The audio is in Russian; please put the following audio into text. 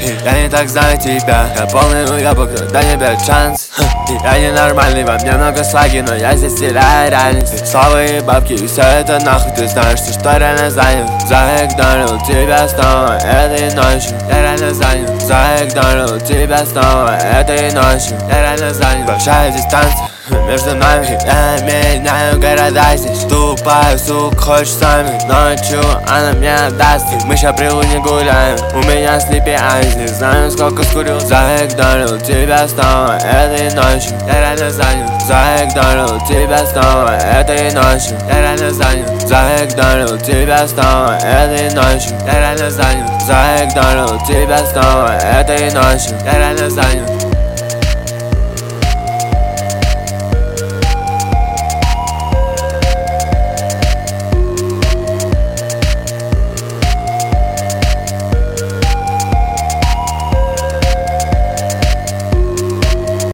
Я не так знаю тебя, я полный уебок, дай мне шанс. Я ненормальный, во мне много слаги, но я здесь теряю реальность. Слава и бабки, и все это нахуй, ты знаешь, ты что реально занят. Заигнорил тебя снова этой ночью. Я реально занят. Заигнорил тебя снова этой ночью. Я реально занят. Большая дистанция между нами, я меняю города здесь. Тупая сука хочет с нами, ночью она мне отдаст. Мы ща при луне гуляем, у меня слепи айз. Не знаю сколько скурил. Заигнорил тебя снова этой ночью. Я реально занят. Заигнорил тебя снова этой ночью. Я реально занят. Заигнорил тебя снова этой ночью. Я реально занят. Заигнорил тебя снова этой ночью. Я реально занят.